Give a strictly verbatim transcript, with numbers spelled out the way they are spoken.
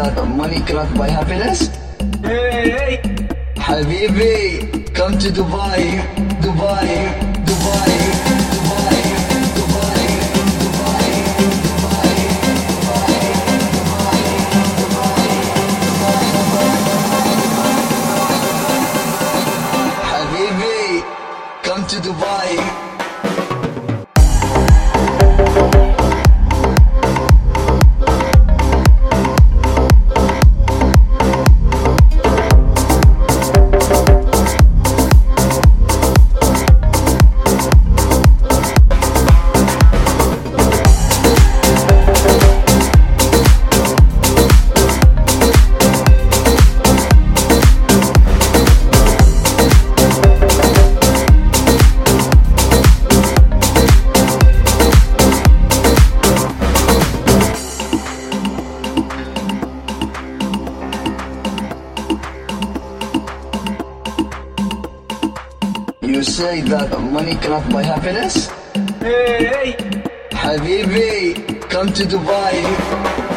that money cannot buy happiness? Hey, Habibi, come to Dubai, Dubai, Dubai, Dubai, Dubai, Dubai, Dubai, Habibi, come to Dubai. You say that money cannot buy happiness? hey, Habibi, come to Dubai.